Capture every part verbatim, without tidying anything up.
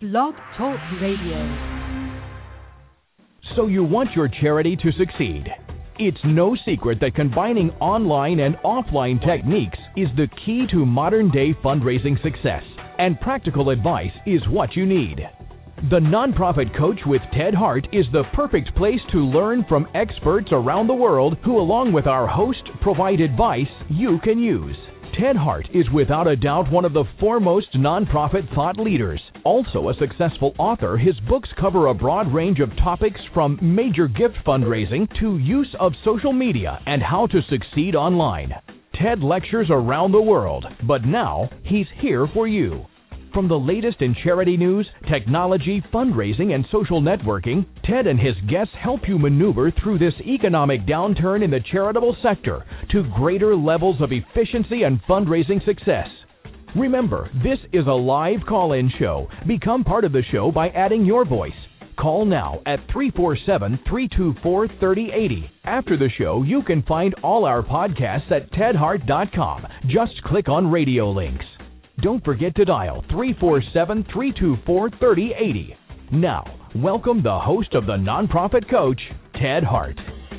Blog Talk Radio. So you want your charity to succeed. It's no secret that combining online and offline techniques is the key to modern-day fundraising success, and practical advice is what you need. The Nonprofit Coach with Ted Hart is the perfect place to learn from experts around the world who, along with our host, provide advice you can use. Ted Hart is without a doubt one of the foremost nonprofit thought leaders. Also a successful author, his books cover a broad range of topics from major gift fundraising to use of social media and how to succeed online. Ted lectures around the world, but now he's here for you. From the latest in charity news, technology, fundraising, and social networking, Ted and his guests help you maneuver through this economic downturn in the charitable sector to greater levels of efficiency and fundraising success. Remember, this is a live call-in show. Become part of the show by adding your voice. Call now at three four seven, three two four, three oh eight oh. After the show, you can find all our podcasts at ted hart dot com. Just click on Radio Links. Don't forget to dial three four seven, three two four, three oh eight oh. Now, welcome the host of the Nonprofit Coach, Ted Hart.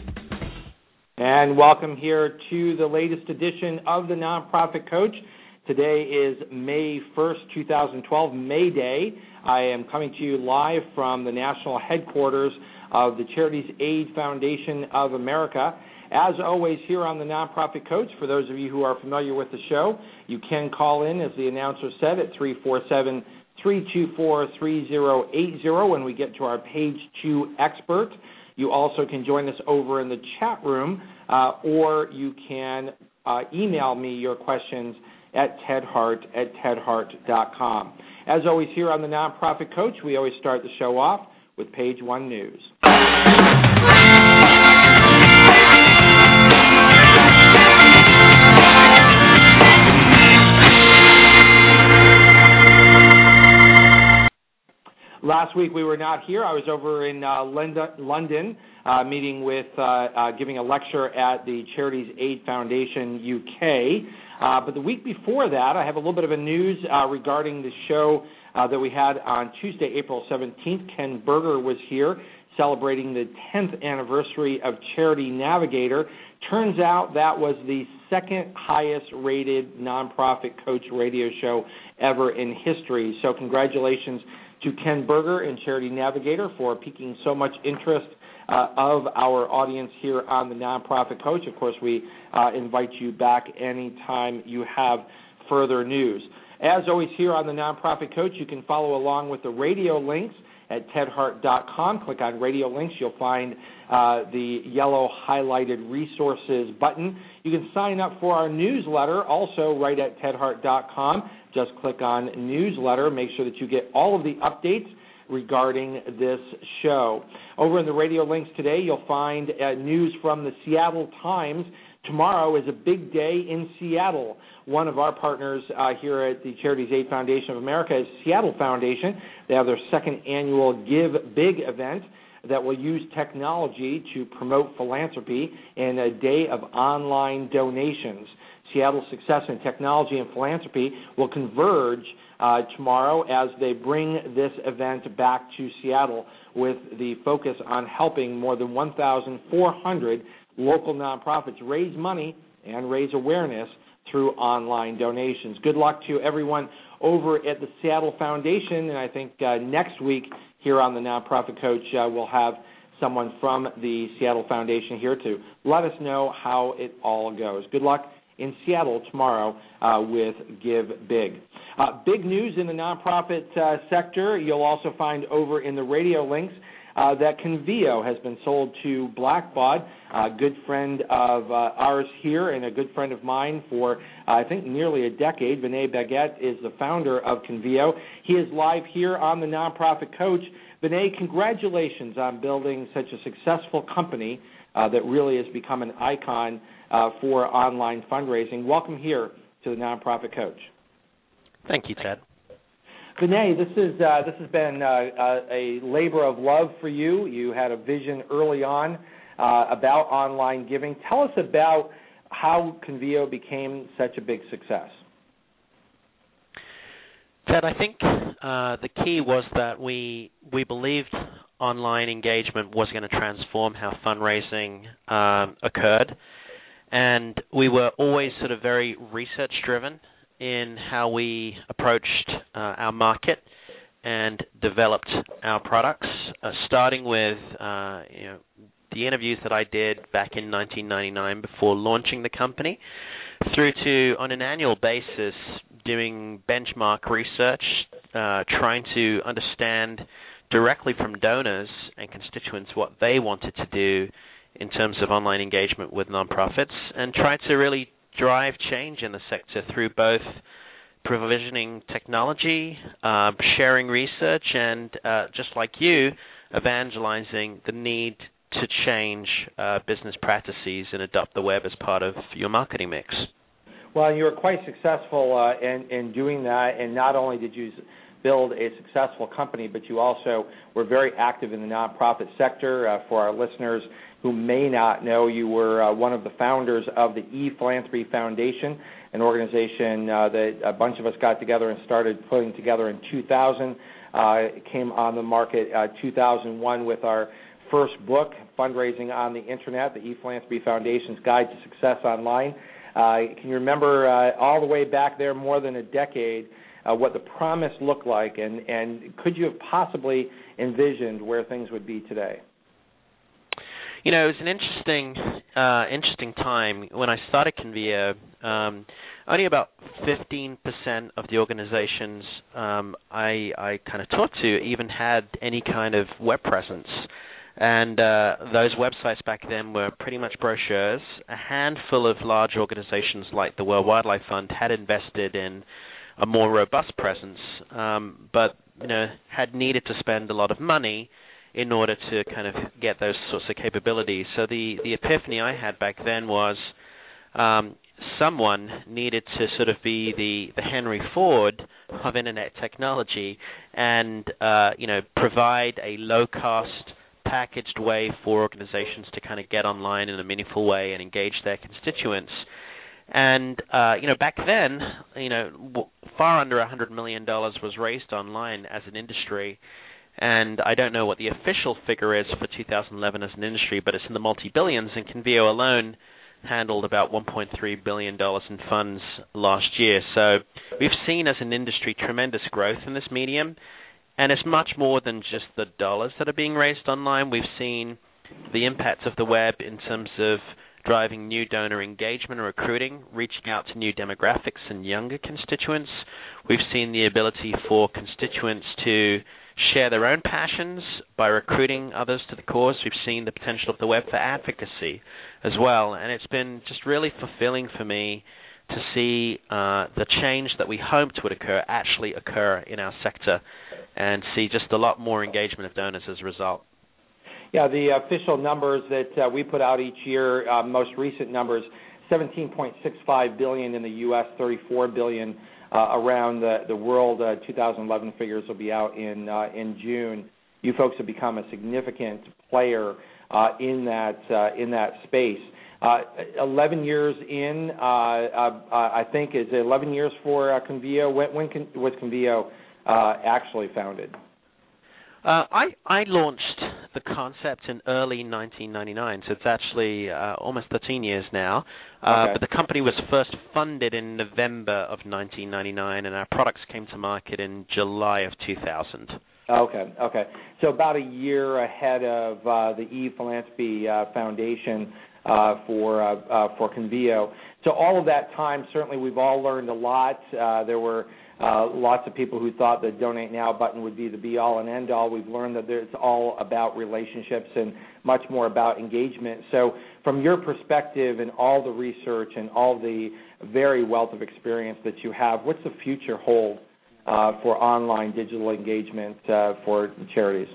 And welcome here to the latest edition of the Nonprofit Coach. Today is May first, twenty twelve, May Day. I am coming to you live from the national headquarters of the Charities Aid Foundation of America. As always, here on the Nonprofit Coach, for those of you who are familiar with the show, you can call in, as the announcer said, at three four seven, three two four, three oh eight oh when we get to our page two expert. You also can join us over in the chat room, uh, or you can uh, email me your questions at tedhart at tedhart dot com. As always, here on the Nonprofit Coach, we always start the show off with page one news. Last week we were not here. I was over in uh, London uh, meeting with, uh, uh, giving a lecture at the Charities Aid Foundation U K. Uh, but the week before that, I have a little bit of a news uh, regarding the show uh, that we had on Tuesday, April seventeenth. Ken Berger was here celebrating the tenth anniversary of Charity Navigator. Turns out that was the second highest rated nonprofit coach radio show ever in history. So congratulations to Ken Berger and Charity Navigator for piquing so much interest uh, of our audience here on the Nonprofit Coach. Of course, we uh, invite you back anytime you have further news. As always, here on the Nonprofit Coach, you can follow along with the radio links at ted hart dot com. Click on Radio Links. You'll find uh, the yellow highlighted resources button. You can sign up for our newsletter also right at ted hart dot com. Just click on newsletter. Make sure that you get all of the updates regarding this show. Over in the Radio Links today, you'll find uh, news from the Seattle Times. Tomorrow is a big day in Seattle. One of our partners uh, here at the Charities Aid Foundation of America is Seattle Foundation. They have their second annual Give Big event that will use technology to promote philanthropy in a day of online donations. Seattle's success in technology and philanthropy will converge uh, tomorrow as they bring this event back to Seattle with the focus on helping more than one thousand four hundred local nonprofits raise money and raise awareness through online donations. Good luck to everyone over at the Seattle Foundation, and I think uh, next week here on the Nonprofit Coach uh, we'll have someone from the Seattle Foundation here to let us know how it all goes. Good luck in Seattle tomorrow uh, with Give Big. Uh, big news in the nonprofit uh, sector. You'll also find over in the Radio Links uh, that Convio has been sold to Blackbaud, a good friend of uh, ours here and a good friend of mine for, uh, I think, nearly a decade. Vinay Baguette is the founder of Convio. He is live here on the Nonprofit Coach. Vinay, congratulations on building such a successful company uh, that really has become an icon Uh, for online fundraising. Welcome here to the Nonprofit Coach. Thank you, Ted. Vinay, this is uh, this has been uh, uh, a labor of love for you. You had a vision early on uh, about online giving. Tell us about how Convio became such a big success. Ted, I think uh, the key was that we we believed online engagement was going to transform how fundraising um, occurred, and we were always sort of very research-driven in how we approached uh, our market and developed our products, uh, starting with uh, you know, the interviews that I did back in nineteen ninety-nine before launching the company, through to, on an annual basis, doing benchmark research, uh, trying to understand directly from donors and constituents what they wanted to do in terms of online engagement with nonprofits, and try to really drive change in the sector through both provisioning technology, uh, sharing research, and uh, just like you, evangelizing the need to change uh, business practices and adopt the web as part of your marketing mix. Well, you were quite successful uh, in, in doing that, and not only did you build a successful company, but you also were very active in the nonprofit sector. Uh, for our listeners who may not know, you were uh, one of the founders of the ePhilanthropy Foundation, an organization uh, that a bunch of us got together and started putting together in two thousand. Uh, it came on the market uh, two thousand one with our first book, Fundraising on the Internet, the ePhilanthropy Foundation's Guide to Success Online. Uh, can you remember uh, all the way back there, more than a decade, uh, what the promise looked like, and, and could you have possibly envisioned where things would be today? You know, it was an interesting, uh, interesting time when I started Convio. Um, only about fifteen percent of the organizations um, I, I kind of talked to even had any kind of web presence. And uh, those websites back then were pretty much brochures. A handful of large organizations like the World Wildlife Fund had invested in a more robust presence, um, but you know had needed to spend a lot of money in order to kind of get those sorts of capabilities. So the, the epiphany I had back then was um, someone needed to sort of be the, the Henry Ford of Internet technology and uh, you know provide a low-cost, packaged way for organizations to kind of get online in a meaningful way and engage their constituents. And, uh, you know, back then, you know, w- far under one hundred million dollars was raised online as an industry. And I don't know what the official figure is for two thousand eleven as an industry, but it's in the multi-billions, and Convio alone handled about one point three billion dollars in funds last year. So we've seen as an industry tremendous growth in this medium. And it's much more than just the dollars that are being raised online. We've seen the impact of the web in terms of driving new donor engagement and recruiting, reaching out to new demographics and younger constituents. We've seen the ability for constituents to share their own passions by recruiting others to the cause. We've seen the potential of the web for advocacy as well. And it's been just really fulfilling for me to see uh, the change that we hoped would occur actually occur in our sector, and see just a lot more engagement of donors as a result. Yeah, the official numbers that uh, we put out each year, uh, most recent numbers, seventeen point six five billion dollars in the U S, thirty-four billion dollars uh, around the, the world. Uh, two thousand eleven figures will be out in uh, in June. You folks have become a significant player uh, in that uh, in that space. Uh, eleven years in, uh, uh, I think, is it eleven years for uh, Convio? When, when con- was Convio uh, actually founded? Uh, I, I launched the concept in early nineteen ninety-nine, so it's actually uh, almost thirteen years now. Uh, okay. But the company was first funded in November of nineteen ninety-nine, and our products came to market in July of two thousand. Okay, okay. So about a year ahead of uh, the ePhilanthropy uh, Foundation uh, for uh, uh, for Convio. So all of that time, certainly we've all learned a lot. Uh, there were uh, lots of people who thought the Donate Now button would be the be-all and end-all. We've learned that it's all about relationships and much more about engagement. So from your perspective and all the research and all the very wealth of experience that you have, what's the future hold uh, for online digital engagement uh, for charities?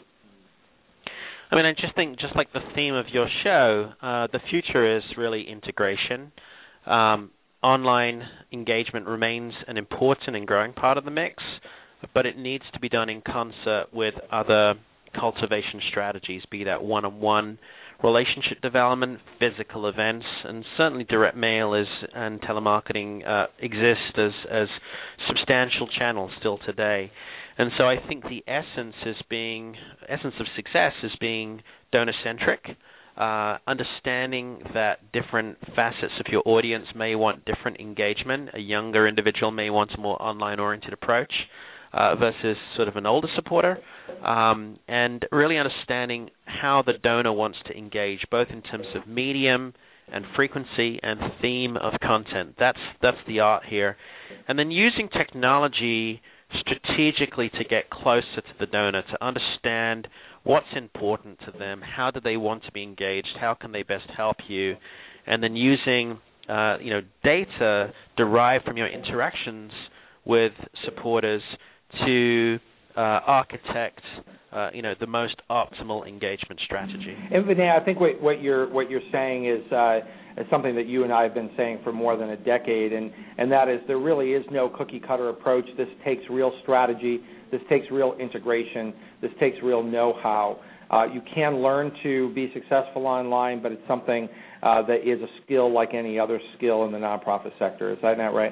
I mean, I just think, just like the theme of your show, uh, the future is really integration. Um, online engagement remains an important and growing part of the mix, but it needs to be done in concert with other cultivation strategies, be that one-on-one relationship development, physical events, and certainly direct mail is and telemarketing uh, exist as as substantial channels still today. And so I think the essence is being essence of success is being donor-centric, uh, understanding that different facets of your audience may want different engagement. A younger individual may want a more online-oriented approach uh, versus sort of an older supporter, um, and really understanding how the donor wants to engage, both in terms of medium and frequency and theme of content. That's that's the art here. And then using technology strategically to get closer to the donor, to understand what's important to them, how do they want to be engaged, how can they best help you, and then using uh, you know data derived from your interactions with supporters to uh, architect uh, you know the most optimal engagement strategy. And Vinay, I think what, what you're what you're saying is, uh, is something that you and I have been saying for more than a decade, and, and that is there really is no cookie cutter approach. This takes real strategy. This takes real integration. This takes real know-how. Uh, you can learn to be successful online, but it's something uh, that is a skill like any other skill in the nonprofit sector. Is that not right?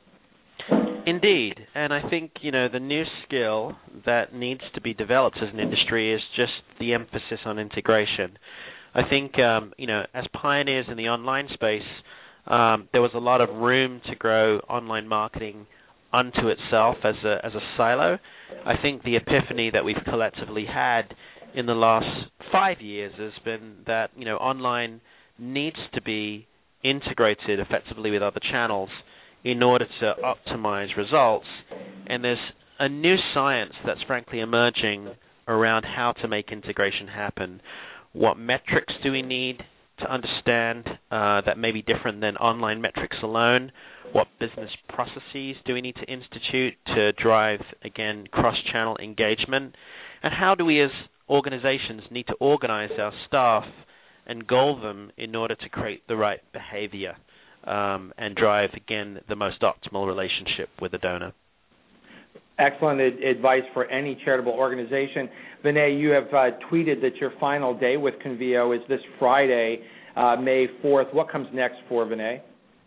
Indeed, and I think you know the new skill that needs to be developed as an industry is just the emphasis on integration. I think um, you know as pioneers in the online space, um, there was a lot of room to grow online marketing unto itself as a as a silo. I think the epiphany that we've collectively had in the last five years has been that you know online needs to be integrated effectively with other channels in order to optimize results. And there's a new science that's frankly emerging around how to make integration happen. What metrics do we need to understand uh, that may be different than online metrics alone? What business processes do we need to institute to drive, again, cross-channel engagement? And how do we as organizations need to organize our staff and goal them in order to create the right behavior um, and drive, again, the most optimal relationship with the donor? Excellent ad- advice for any charitable organization. Vinay, you have uh, tweeted that your final day with Convio is this Friday, uh, May fourth. What comes next for Vinay?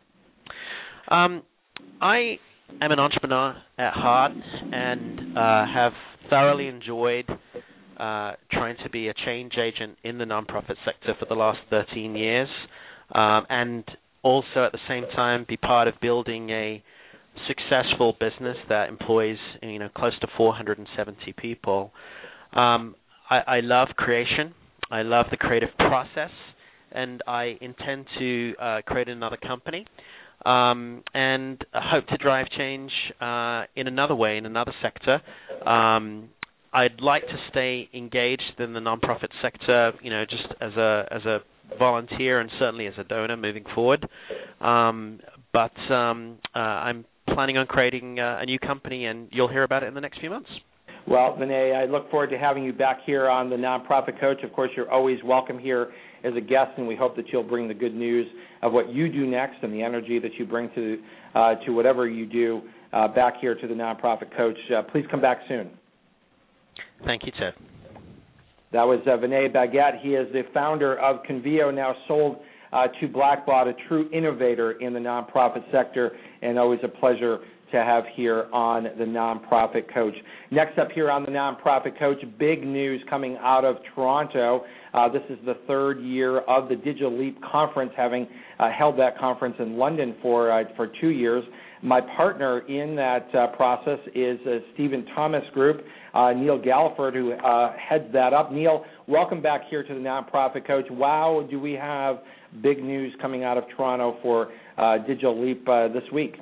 Um, I am an entrepreneur at heart and uh, have thoroughly enjoyed uh, trying to be a change agent in the nonprofit sector for the last thirteen years, um, and also at the same time be part of building a successful business that employs you know close to four hundred seventy people. Um, I, I love creation. I love the creative process, and I intend to uh, create another company um, and hope to drive change uh, in another way, in another sector. Um, I'd like to stay engaged in the nonprofit sector, you know, just as a as a volunteer and certainly as a donor moving forward. Um, but um, uh, I'm planning on creating uh, a new company, and you'll hear about it in the next few months. Well, Vinay, I look forward to having you back here on the Nonprofit Coach. Of course, you're always welcome here as a guest, and we hope that you'll bring the good news of what you do next and the energy that you bring to uh, to whatever you do uh, back here to the Nonprofit Coach. Uh, please come back soon. Thank you, Ted. That was uh, Vinay Baguette. He is the founder of Convio, now sold uh, to Blackbaud, a true innovator in the nonprofit sector, and always a pleasure to have here on the Nonprofit Coach. Next up here on the Nonprofit Coach, big news coming out of Toronto. Uh, this is the third year of the Digital Leap Conference, having uh, held that conference in London for uh, for two years. My partner in that uh, process is uh, Stephen Thomas Group, uh, Neil Galliford, who uh, heads that up. Neil, welcome back here to the Nonprofit Coach. Wow, do we have big news coming out of Toronto for uh, Digital Leap uh, this week?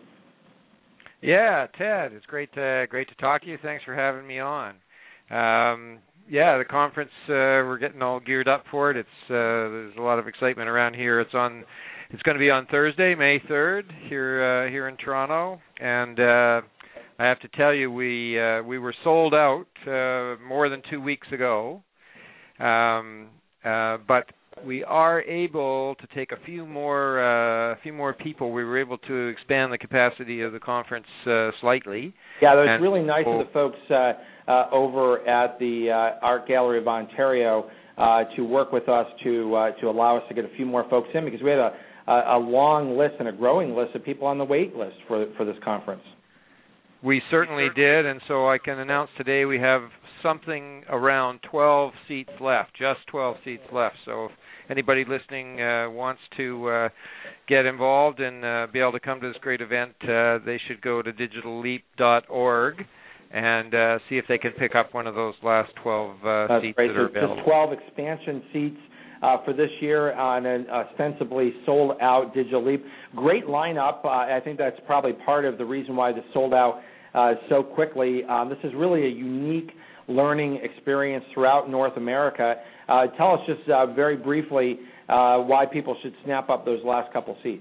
Yeah, Ted, it's great to great to talk to you. Thanks for having me on. Um, yeah, the conference uh, we're getting all geared up for it. It's uh, there's a lot of excitement around here. It's on. It's going to be on Thursday, May third, here uh, here in Toronto, and uh, I have to tell you, we uh, we were sold out uh, more than two weeks ago. Um, uh, but we are able to take a few more uh, a few more people. We were able to expand the capacity of the conference uh, slightly. Yeah, that was and really nice we'll, of the folks uh, uh, over at the uh, Art Gallery of Ontario uh, to work with us to uh, to allow us to get a few more folks in, because we had a, a, a long list and a growing list of people on the wait list for for this conference. We certainly did, and so I can announce today we have something around twelve seats left, just twelve seats left. So if anybody listening uh, wants to uh, get involved and uh, be able to come to this great event, uh, they should go to digital leap dot org and uh, see if they can pick up one of those last twelve uh, That's seats great. that are There's available. just twelve expansion seats uh, for this year on an ostensibly sold-out Digital Leap. Great lineup. Uh, I think that's probably part of the reason why this sold out uh, so quickly. Um, this is really a unique learning experience throughout North America. Uh, tell us just uh, very briefly uh, why people should snap up those last couple seats.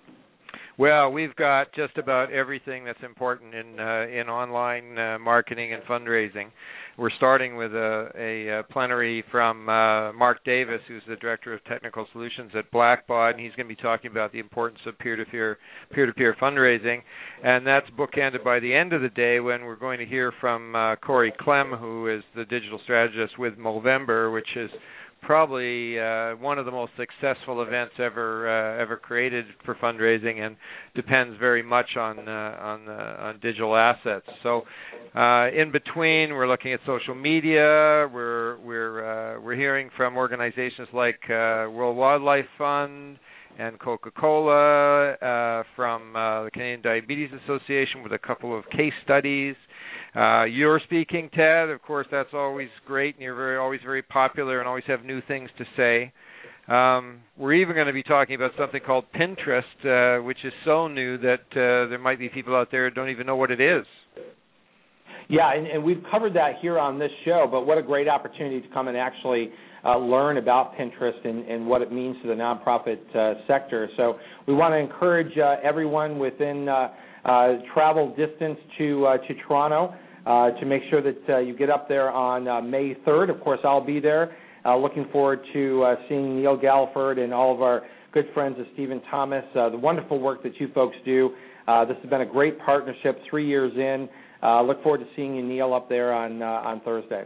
Well, we've got just about everything that's important in uh, in online uh, marketing and fundraising. We're starting with a, a, a plenary from uh, Mark Davis, who's the Director of Technical Solutions at Blackbaud, and he's going to be talking about the importance of peer-to-peer peer-to-peer fundraising. And that's bookended by the end of the day when we're going to hear from uh, Corey Clem, who is the digital strategist with Movember, which is probably uh, one of the most successful events ever uh, ever created for fundraising, and depends very much on uh, on, uh, on digital assets. So, uh, in between, we're looking at social media. We're we're uh, we're hearing from organizations like uh, World Wildlife Fund and Coca-Cola, uh, from uh, the Canadian Diabetes Association with a couple of case studies. Uh, you're speaking, Ted. Of course, that's always great, and you're very, always very popular and always have new things to say. Um, we're even going to be talking about something called Pinterest, uh, which is so new that uh, there might be people out there who don't even know what it is. Yeah, and, and we've covered that here on this show, but what a great opportunity to come and actually uh, learn about Pinterest and, and what it means to the nonprofit uh, sector. So we want to encourage uh, everyone within uh, uh, travel distance to uh, to Toronto uh, to make sure that uh, you get up there on uh, May third. Of course, I'll be there. Uh, looking forward to uh, seeing Neil Galliford and all of our good friends of Stephen Thomas, uh, the wonderful work that you folks do. Uh, this has been a great partnership, three years in. Uh, look forward to seeing you, Neil, up there on uh, on Thursday.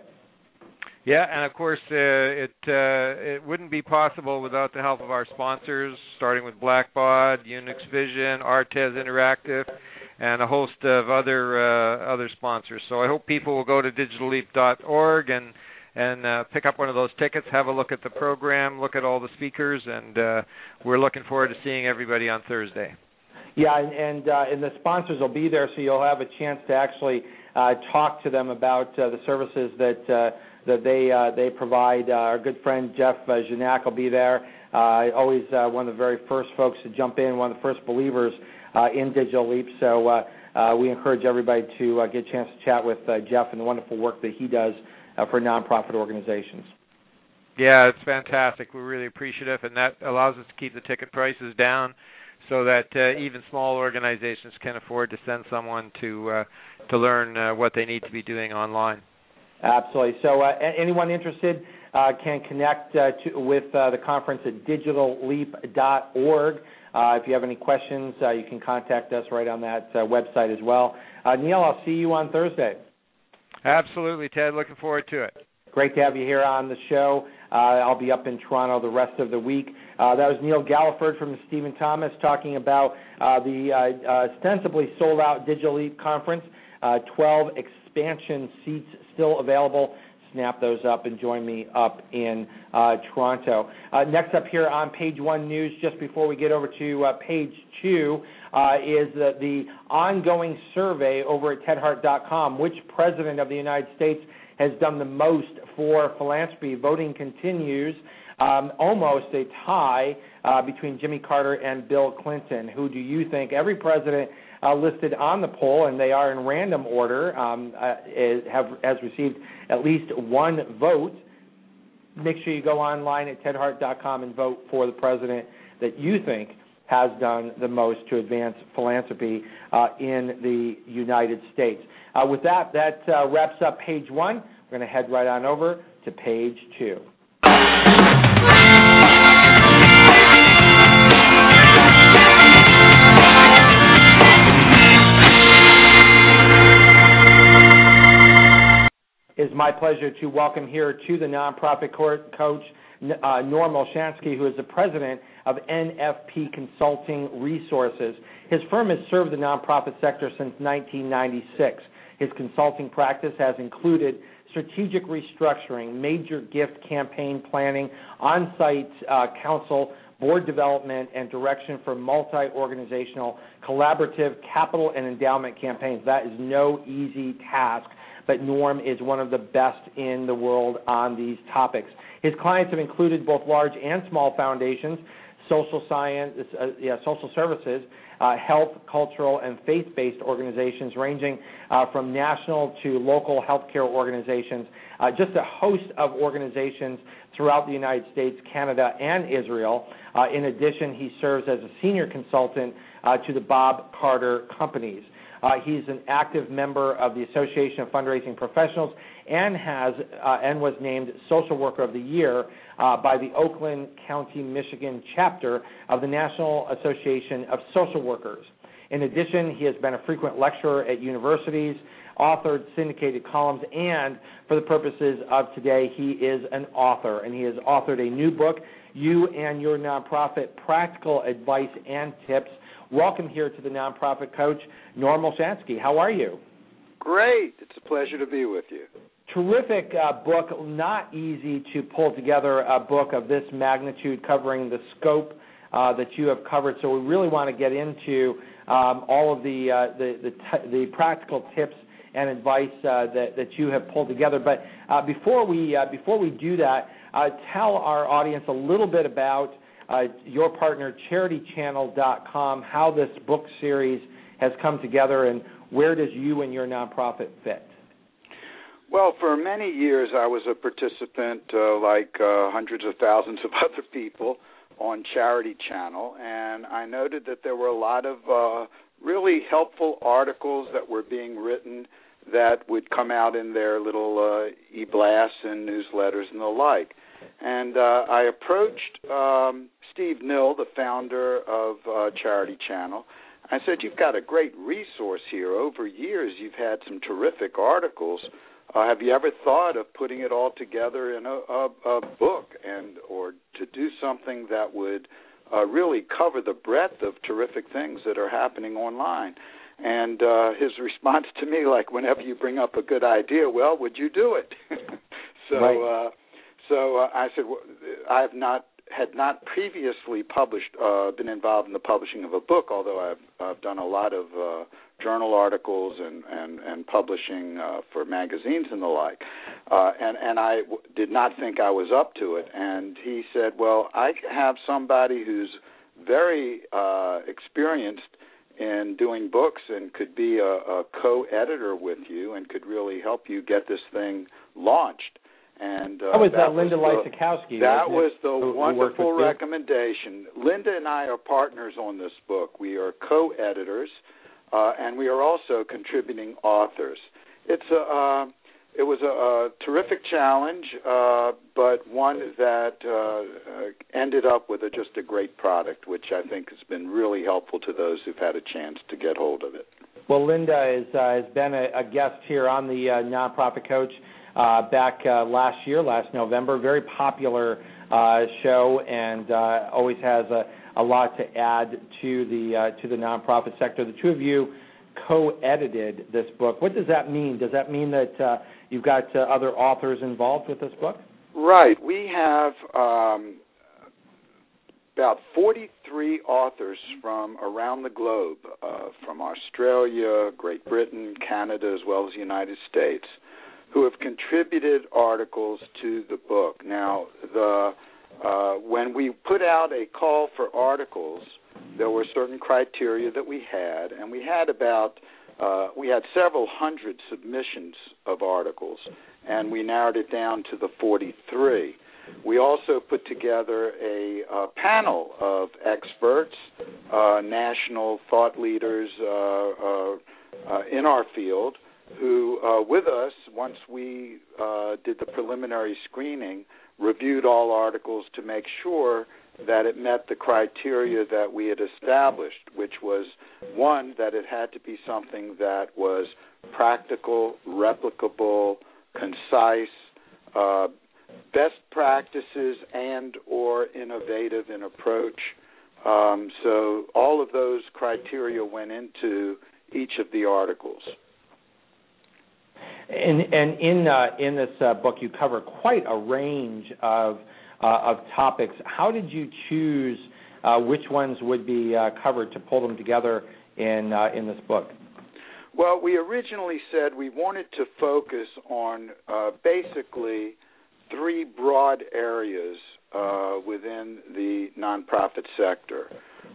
Yeah, and of course, uh, it uh, it wouldn't be possible without the help of our sponsors, starting with Blackbaud, Unix Vision, Artez Interactive, and a host of other uh, other sponsors. So I hope people will go to digital leap dot org and and uh, pick up one of those tickets, have a look at the program, look at all the speakers, and uh, we're looking forward to seeing everybody on Thursday. Yeah, and and, uh, and the sponsors will be there, so you'll have a chance to actually uh, talk to them about uh, the services that uh, that they uh, they provide. Uh, our good friend Jeff uh, Janak will be there. Uh, always uh, one of the very first folks to jump in, one of the first believers uh, in Digital Leap. So uh, uh, we encourage everybody to uh, get a chance to chat with uh, Jeff and the wonderful work that he does uh, for nonprofit organizations. Yeah, it's fantastic. We're really appreciative, and that allows us to keep the ticket prices down, so that uh, even small organizations can afford to send someone to uh, to learn uh, what they need to be doing online. Absolutely. So uh, anyone interested uh, can connect uh, to, with uh, the conference at digital leap dot org. Uh, if you have any questions, uh, you can contact us right on that uh, website as well. Uh, Neil, I'll see you on Thursday. Absolutely, Ted. Looking forward to it. Great to have you here on the show. Uh, I'll be up in Toronto the rest of the week. Uh, that was Neil Galliford from Stephen Thomas talking about uh, the uh, uh, ostensibly sold-out Digital Leap conference. Uh, twelve expansion seats still available. Snap those up and join me up in uh, Toronto. Uh, next up here on Page One News, just before we get over to uh, Page Two, uh, is the, the ongoing survey over at ted hart dot com. Which president of the United States has done the most for philanthropy? Voting continues. Um, almost a tie uh, between Jimmy Carter and Bill Clinton. Who do you think? Every president uh, listed on the poll, and they are in random order, um, uh, is, have has received at least one vote. Make sure you go online at ted hart dot com and vote for the president that you think has done the most to advance philanthropy uh, in the United States. Uh, with that, that uh, wraps up Page One. We're going to head right on over to Page Two. It's my pleasure to welcome here to the Nonprofit Coach uh, Norm Olshansky, who is the president of N F P Consulting Resources. His firm has served the nonprofit sector since nineteen ninety-six. His consulting practice has included strategic restructuring, major gift campaign planning, on-site uh, counsel, board development, and direction for multi-organizational, collaborative, capital, and endowment campaigns. That is no easy task, but Norm is one of the best in the world on these topics. His clients have included both large and small foundations, social science, uh, yeah, social services, uh, health, cultural, and faith-based organizations ranging uh, from national to local healthcare organizations, uh, just a host of organizations throughout the United States, Canada, and Israel. Uh, in addition, he serves as a senior consultant uh, to the Bob Carter Companies. Uh, he's an active member of the Association of Fundraising Professionals and has uh, and was named Social Worker of the Year uh, by the Oakland County, Michigan chapter of the National Association of Social Workers. In addition, he has been a frequent lecturer at universities, authored syndicated columns, and for the purposes of today, he is an author, and he has authored a new book, You and Your Nonprofit, Practical Advice and Tips. Welcome here to the Nonprofit Coach, Norm Olshansky. How are you? Great. It's a pleasure to be with you. Terrific uh, book. Not easy to pull together a book of this magnitude covering the scope uh, that you have covered. So we really want to get into um, all of the uh, the, the, t- the practical tips and advice uh, that, that you have pulled together. But uh, before we uh, before we do that, uh, tell our audience a little bit about Uh, your partner, charity channel dot com, how this book series has come together, and where does you and your nonprofit fit? Well, for many years I was a participant, uh, like uh, hundreds of thousands of other people, on Charity Channel, and I noted that there were a lot of uh, really helpful articles that were being written that would come out in their little uh, e-blasts and newsletters and the like. And uh, I approached um, Steve Nill, the founder of uh, Charity Channel. I said, you've got a great resource here. Over years, you've had some terrific articles. Uh, have you ever thought of putting it all together in a, a, a book and or to do something that would uh, really cover the breadth of terrific things that are happening online? And uh, his response to me, like whenever you bring up a good idea, well, would you do it? so. Right. Uh, So uh, I said, well, I have not had not previously published, uh, been involved in the publishing of a book, although I've, I've done a lot of uh, journal articles and, and, and publishing uh, for magazines and the like. Uh, and, and I w- did not think I was up to it. And he said, well, I have somebody who's very uh, experienced in doing books and could be a, a co-editor with you and could really help you get this thing launched. And uh, that was that uh, Linda Lysakowski. That was the who, wonderful who recommendation. Linda and I are partners on this book. We are co-editors, uh, and we are also contributing authors. It's a, uh, it was a, a terrific challenge, uh, but one that uh, ended up with a, just a great product, which I think has been really helpful to those who've had a chance to get hold of it. Well, Linda is, uh, has been a, a guest here on the uh, Nonprofit Coach Uh, back uh, last year, last November. Very popular uh, show, and uh, always has a, a lot to add to the uh, to the nonprofit sector. The two of you co-edited this book. What does that mean? Does that mean that uh, you've got uh, other authors involved with this book? Right. We have um, about forty-three authors from around the globe, uh, from Australia, Great Britain, Canada, as well as the United States, who have contributed articles to the book. Now, the uh, when we put out a call for articles, there were certain criteria that we had, and we had about uh, we had several hundred submissions of articles, and we narrowed it down to the forty-three. We also put together a, a panel of experts, uh, national thought leaders uh, uh, uh, in our field, who, uh, with us, once we uh, did the preliminary screening, reviewed all articles to make sure that it met the criteria that we had established, which was, one, that it had to be something that was practical, replicable, concise, uh, best practices and or innovative in approach. Um, so all of those criteria went into each of the articles. And, and in uh, in this uh, book, you cover quite a range of uh, of topics. How did you choose uh, which ones would be uh, covered to pull them together in uh, in this book? Well, we originally said we wanted to focus on uh, basically three broad areas uh, within the nonprofit sector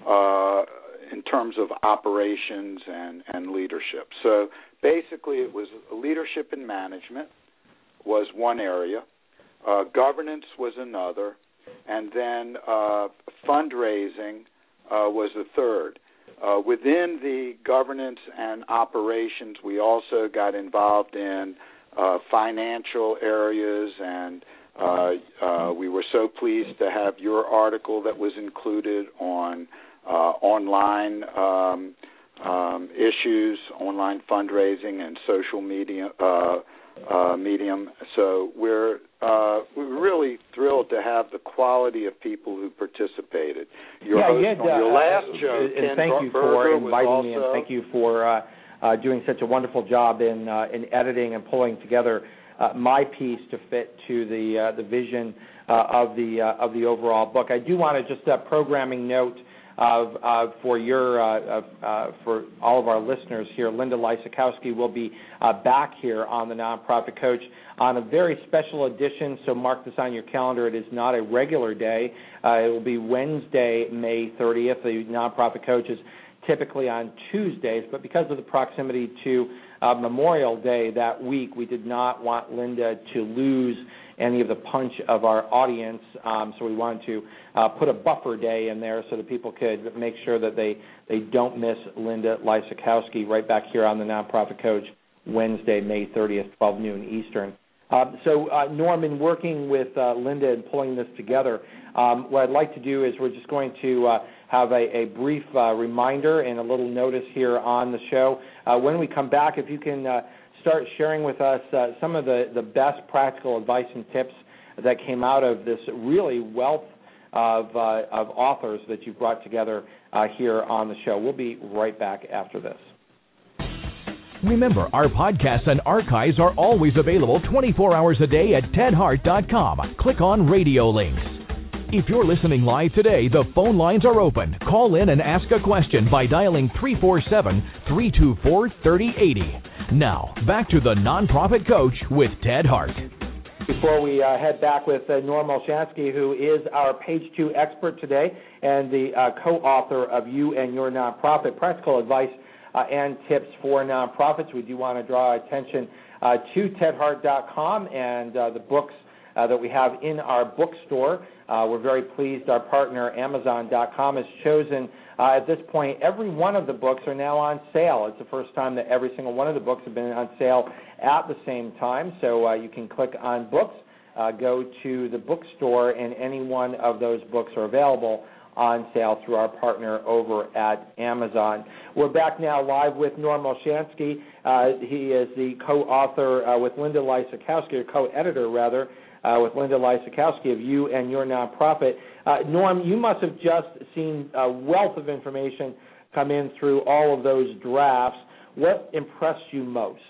uh, in terms of operations and, and leadership. So basically it was leadership and management was one area, uh, governance was another, and then uh, fundraising uh, was a third. Uh, within the governance and operations, we also got involved in uh, financial areas, and uh, uh, we were so pleased to have your article that was included on uh, online um, um, issues, online fundraising, and social media uh, uh, medium. So we're uh, we're really thrilled to have the quality of people who participated. Your yeah, host had, on your uh, last uh, show, and Ken thank you Berger, for inviting also, me, and thank you for uh, uh, doing such a wonderful job in uh, in editing and pulling together uh, my piece to fit to the uh, the vision uh, of the uh, of the overall book. I do want to just a programming note of uh, for your uh, uh, for all of our listeners here. Linda Lysakowski will be uh, back here on the Nonprofit Coach on a very special edition, so mark this on your calendar. It is not a regular day. Uh, it will be Wednesday, May thirtieth. The Nonprofit Coach is typically on Tuesdays, but because of the proximity to uh, Memorial Day that week, we did not want Linda to lose any of the punch of our audience, um, so we wanted to uh, put a buffer day in there so that people could make sure that they, they don't miss Linda Lysakowski right back here on the Nonprofit Coach, Wednesday, May thirtieth, twelve noon Eastern. Uh, so, uh, Norm, in working with uh, Linda and pulling this together, um, what I'd like to do is we're just going to uh, have a, a brief uh, reminder and a little notice here on the show. Uh, when we come back, if you can uh, start sharing with us uh, some of the, the best practical advice and tips that came out of this really wealth of, uh, of authors that you've brought together uh, here on the show. We'll be right back after this. Remember, our podcasts and archives are always available twenty-four hours a day at ted hart dot com. Click on Radio Links. If you're listening live today, the phone lines are open. Call in and ask a question by dialing three four seven, three two four, three oh eight oh. Now, back to the Nonprofit Coach with Ted Hart. Before we uh, head back with uh, Norm Olshansky, who is our page two expert today and the uh, co-author of You and Your Nonprofit, Practical Advice uh, and Tips for Nonprofits, we do want to draw attention uh, to ted hart dot com and uh, the books uh, that we have in our bookstore. Uh, we're very pleased our partner Amazon dot com has chosen uh, at this point every one of the books are now on sale. It's the first time that every single one of the books have been on sale at the same time, so uh, you can click on books, uh, go to the bookstore, and any one of those books are available on sale through our partner over at Amazon. We're back now live with Norm Olshansky. Uh, he is the co-author uh, with Linda Lysakowski, or co-editor rather, Uh, with Linda Lysakowski of You and Your Nonprofit. Uh, Norm, you must have just seen a wealth of information come in through all of those drafts. What impressed you most?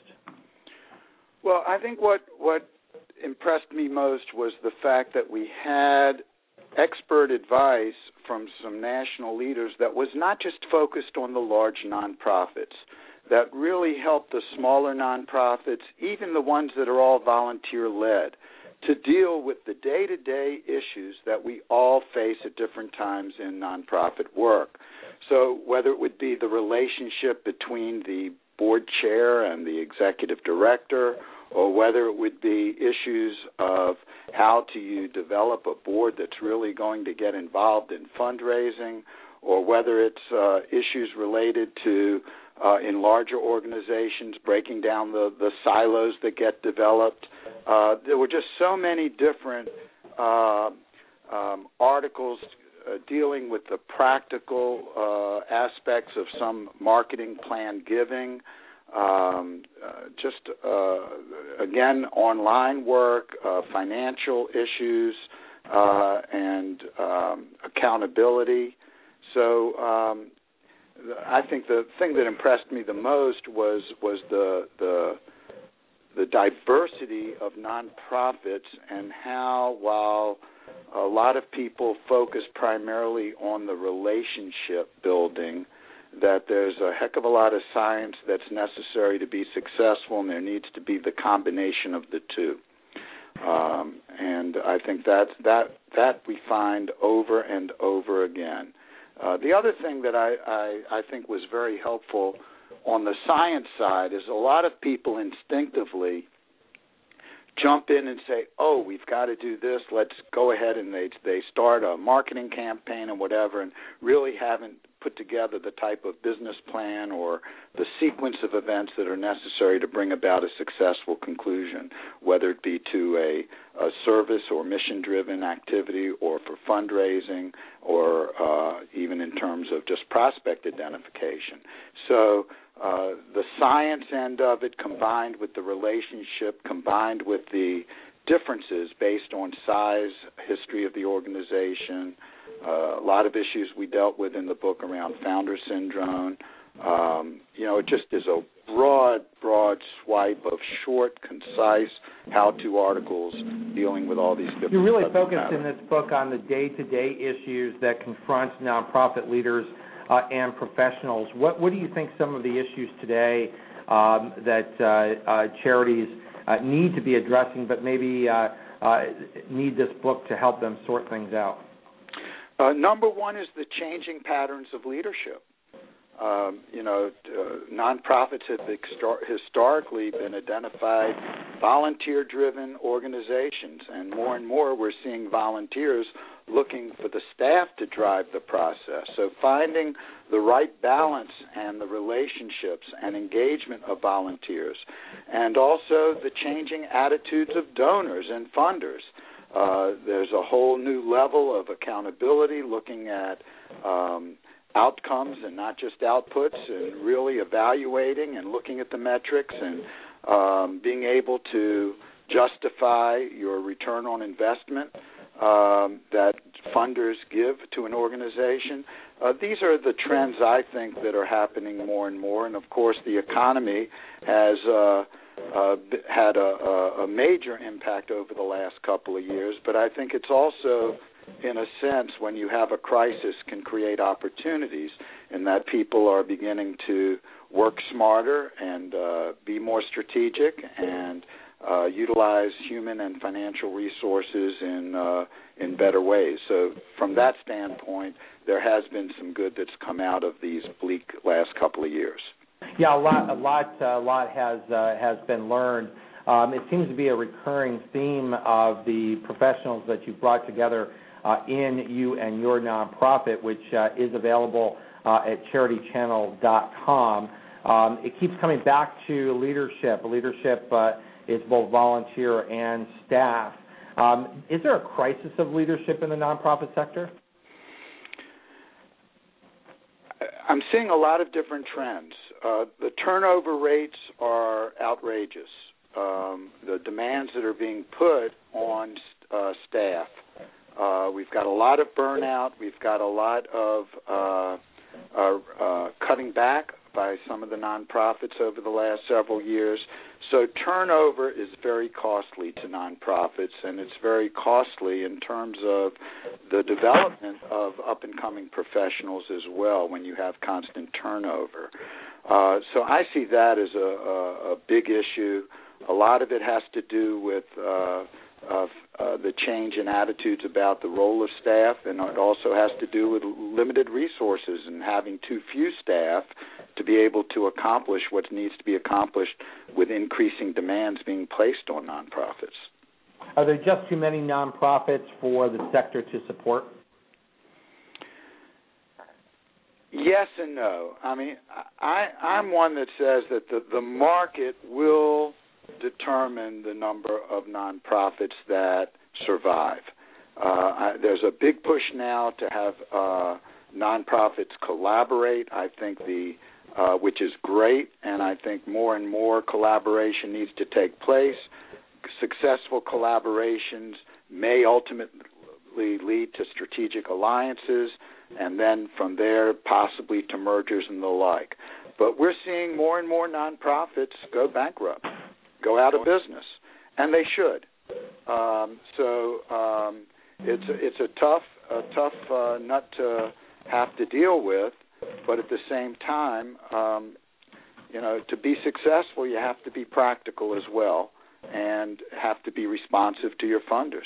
Well, I think what, what impressed me most was the fact that we had expert advice from some national leaders that was not just focused on the large nonprofits, that really helped the smaller nonprofits, even the ones that are all volunteer-led, to deal with the day-to-day issues that we all face at different times in nonprofit work. So whether it would be the relationship between the board chair and the executive director, or whether it would be issues of how do you develop a board that's really going to get involved in fundraising, or whether it's uh, issues related to, uh, in larger organizations, breaking down the, the silos that get developed. Uh, there were just so many different uh, um, articles uh, dealing with the practical uh, aspects of some marketing plan giving, um, uh, just, uh, again, online work, uh, financial issues, uh, and um, accountability. So um, I think the thing that impressed me the most was was the the the diversity of nonprofits and how, while a lot of people focus primarily on the relationship building, that there's a heck of a lot of science that's necessary to be successful, and there needs to be the combination of the two. Um, and I think that that that we find over and over again. Uh, the other thing that I, I, I think was very helpful on the science side is a lot of people instinctively jump in and say, oh, we've got to do this, let's go ahead, and they they start a marketing campaign and whatever, and really haven't put together the type of business plan or the sequence of events that are necessary to bring about a successful conclusion, whether it be to a, a service or mission-driven activity or for fundraising or uh, even in terms of just prospect identification. So uh, the science end of it combined with the relationship, combined with the differences based on size, history of the organization, uh, a lot of issues we dealt with in the book around founder syndrome. Um, you know, it just is a broad, broad swipe of short, concise how-to articles dealing with all these different. You're really focused in this book on the day-to-day issues that confront nonprofit leaders uh, and professionals. What, what do you think some of the issues today um, that uh, uh, charities uh, need to be addressing, but maybe uh, uh, need this book to help them sort things out? Uh, number one is the changing patterns of leadership. Um, you know, uh, nonprofits have extor- historically been identified volunteer-driven organizations, and more and more we're seeing volunteers looking for the staff to drive the process. So finding the right balance and the relationships and engagement of volunteers, and also the changing attitudes of donors and funders. Uh, there's a whole new level of accountability, looking at um, outcomes and not just outputs, and really evaluating and looking at the metrics and um, being able to justify your return on investment um, that funders give to an organization. Uh, these are the trends, I think, that are happening more and more. And, of course, the economy has uh, uh, had a, a major impact over the last couple of years. But I think it's also, in a sense, when you have a crisis, can create opportunities in that people are beginning to work smarter and uh, be more strategic and uh, utilize human and financial resources in uh, in better ways. So from that standpoint, there has been some good that's come out of these bleak last couple of years. Yeah, a lot, a lot, a lot has uh, has been learned. Um, it seems to be a recurring theme of the professionals that you've brought together uh, in you and your nonprofit, which uh, is available uh, at charity channel dot com. Um, it keeps coming back to leadership. Leadership uh, is both volunteer and staff. Um, is there a crisis of leadership in the nonprofit sector? I'm seeing a lot of different trends. Uh, the turnover rates are outrageous. Um, the demands that are being put on uh, staff. Uh, we've got a lot of burnout. We've got a lot of uh, uh, uh, cutting back by some of the nonprofits over the last several years. So turnover is very costly to nonprofits, and it's very costly in terms of the development of up-and-coming professionals as well when you have constant turnover. Uh, so I see that as a, a, a big issue. A lot of it has to do with uh, uh, uh, the change in attitudes about the role of staff, and it also has to do with limited resources and having too few staff to be able to accomplish what needs to be accomplished with increasing demands being placed on nonprofits. Are there just too many nonprofits for the sector to support? Yes and no. I mean, I, I'm one that says that the, the market will determine the number of nonprofits that survive. I, there's a big push now to have uh, nonprofits collaborate. I think the uh, which is great, and I think more and more collaboration needs to take place. Successful collaborations may ultimately lead to strategic alliances, and then from there possibly to mergers and the like. But we're seeing more and more nonprofits go bankrupt, go out of business, and they should. Um, so um, it's a, it's a tough a tough uh, nut to have to deal with, but at the same time, um, you know, to be successful, you have to be practical as well, and have to be responsive to your funders.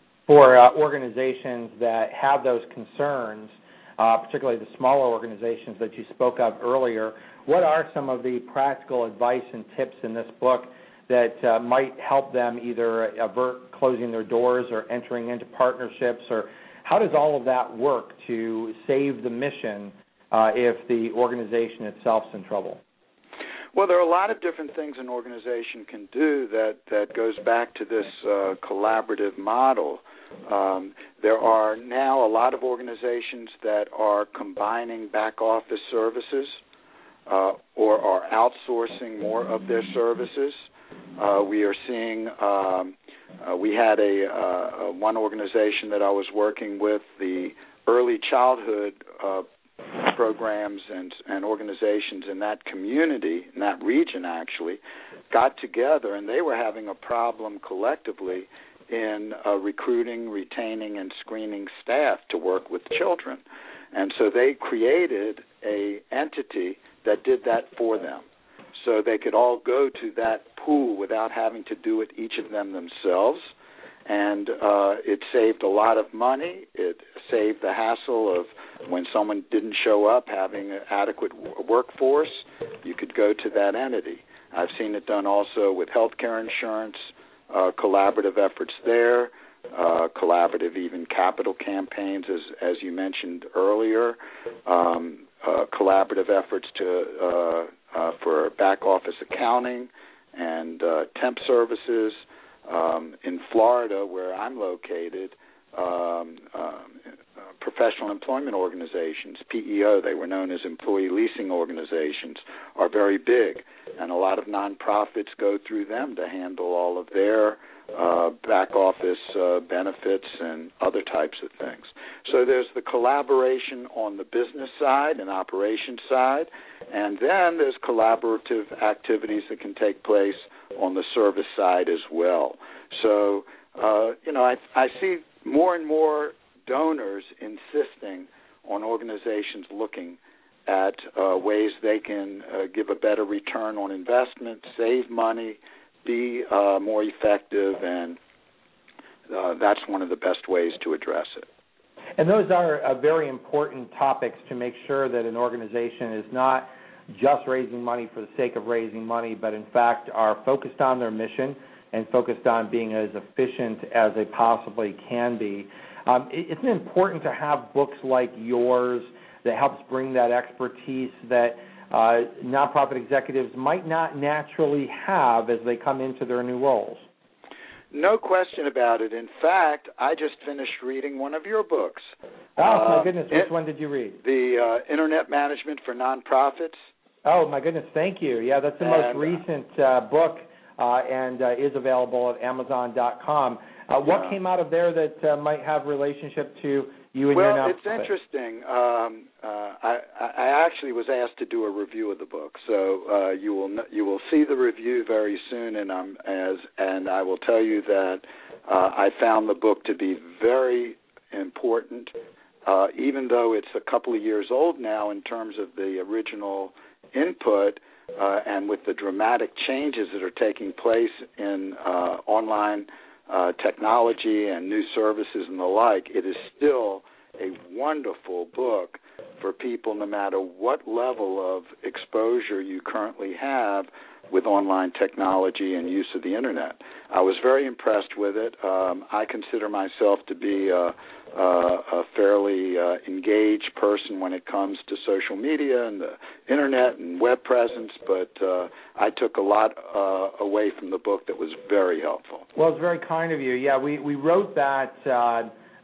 For uh, organizations that have those concerns, uh, particularly the smaller organizations that you spoke of earlier, what are some of the practical advice and tips in this book that uh, might help them either avert closing their doors or entering into partnerships, or how does all of that work to save the mission uh, if the organization itself is in trouble? Well, there are a lot of different things an organization can do that, that goes back to this uh, collaborative model. Um, there are now a lot of organizations that are combining back office services uh, or are outsourcing more of their services. Uh, we are seeing, um, uh, we had a uh, one organization that I was working with, the early childhood uh, programs and, and organizations in that community, in that region actually, got together, and they were having a problem collectively in uh, recruiting, retaining, and screening staff to work with children. And so they created a entity that did that for them. So they could all go to that pool without having to do it each of them themselves. And uh, it saved a lot of money. It saved the hassle of when someone didn't show up, having an adequate workforce, you could go to that entity. I've seen it done also with healthcare insurance, uh, collaborative efforts there, uh, collaborative even capital campaigns, as, as you mentioned earlier, um, uh, collaborative efforts to uh, uh, for back office accounting and uh, temp services. Um, in Florida, where I'm located, um, um, uh, professional employment organizations, P E O, they were known as employee leasing organizations, are very big, and a lot of nonprofits go through them to handle all of their uh, back office uh, benefits and other types of things. So there's the collaboration on the business side and operations side, and then there's collaborative activities that can take place on the service side as well. So, uh, you know, I, I see more and more donors insisting on organizations looking at uh, ways they can uh, give a better return on investment, save money, be uh, more effective, and uh, that's one of the best ways to address it. And those are uh, very important topics to make sure that an organization is not just raising money for the sake of raising money, but in fact are focused on their mission and focused on being as efficient as they possibly can be. Um, it's important to have books like yours that helps bring that expertise that uh, nonprofit executives might not naturally have as they come into their new roles. No question about it. In fact, I just finished reading one of your books. Oh, uh, my goodness. Which it, one did you read? The uh, Internet Management for Nonprofits. Oh, my goodness. Thank you. Yeah, that's the and, most recent uh, book uh, and uh, is available at amazon dot com. Uh, what yeah. came out of there that uh, might have relationship to you and well, your nonprofit? Well, it's interesting. Um, uh, I, I actually was asked to do a review of the book, so uh, you will you will see the review very soon, and I'm as and I will tell you that uh, I found the book to be very important, uh, even though it's a couple of years old now in terms of the original input, uh, and with the dramatic changes that are taking place in uh, online uh, technology and new services and the like, it is still a wonderful book for people no matter what level of exposure you currently have with online technology and use of the Internet. I was very impressed with it. Um, I consider myself to be a, a, a fairly uh, engaged person when it comes to social media and the Internet and web presence, but uh, I took a lot uh, away from the book that was very helpful. Well, it's very kind of you. Yeah, we, we wrote that uh,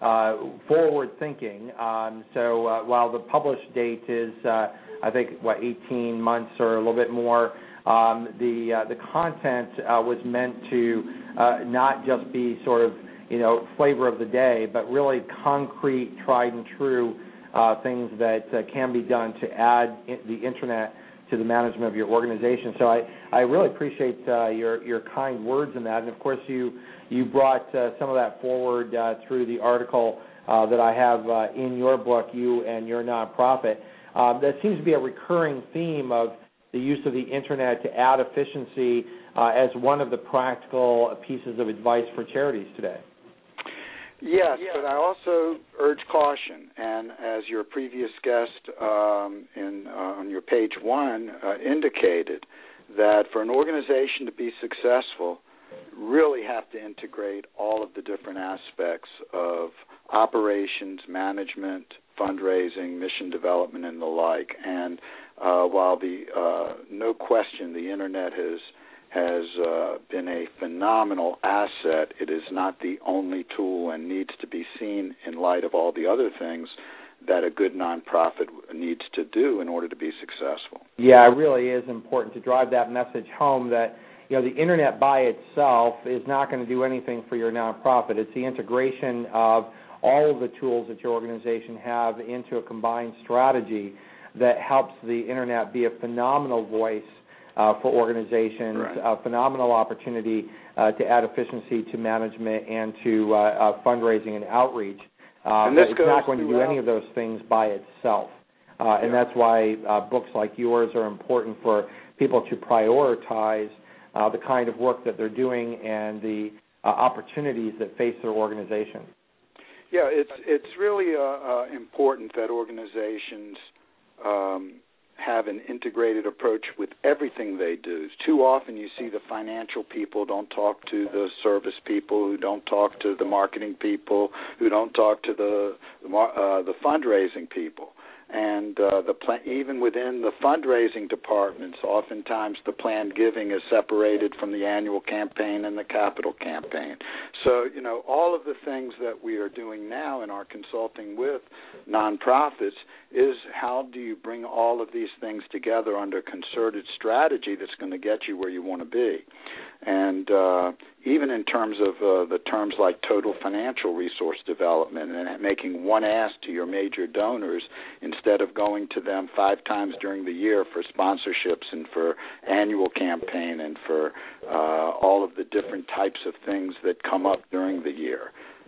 uh, forward thinking. Um, so uh, while the published date is, uh, I think, what, eighteen months or a little bit more, um, the uh, the content uh, was meant to uh, not just be sort of, you know, flavor of the day, but really concrete, tried and true uh, things that uh, can be done to add in the internet to the management of your organization. So I, I really appreciate uh, your your kind words in that, and of course you you brought uh, some of that forward uh, through the article uh, that I have uh, in your book, You and Your Nonprofit. Um, that seems to be a recurring theme of the use of the internet to add efficiency uh, as one of the practical pieces of advice for charities today. Yes, but I also urge caution. And as your previous guest um, in uh, on your page one uh, indicated, that for an organization to be successful, really have to integrate all of the different aspects of operations, management, fundraising, mission development, and the like. And uh, while the uh, no question the internet has has uh, been a phenomenal asset, it is not the only tool and needs to be seen in light of all the other things that a good nonprofit needs to do in order to be successful. Yeah, it really is important to drive that message home that, you know, the internet by itself is not going to do anything for your nonprofit. It's the integration of all of the tools that your organization have into a combined strategy that helps the internet be a phenomenal voice Uh, for organizations, right. A phenomenal opportunity uh, to add efficiency to management and to uh, uh, fundraising and outreach. Uh, and this but it's goes not going to do any of those things by itself. Uh, yeah. And that's why uh, books like yours are important for people to prioritize uh, the kind of work that they're doing and the uh, opportunities that face their organization. Yeah, it's, it's really uh, uh, important that organizations um, have an integrated approach with everything they do. Too often you see the financial people don't talk to the service people, who don't talk to the marketing people, who don't talk to the uh, the fundraising people. And uh, the pla- even within the fundraising departments, oftentimes the planned giving is separated from the annual campaign and the capital campaign. So, you know, all of the things that we are doing now in our consulting with nonprofits is how do you bring all of these things together under concerted strategy that's going to get you where you want to be. And uh, even in terms of uh, the terms like total financial resource development and making one ask to your major donors instead of going to them five times during the year for sponsorships and for annual campaign and for uh, all of the different types of things that come up during the year.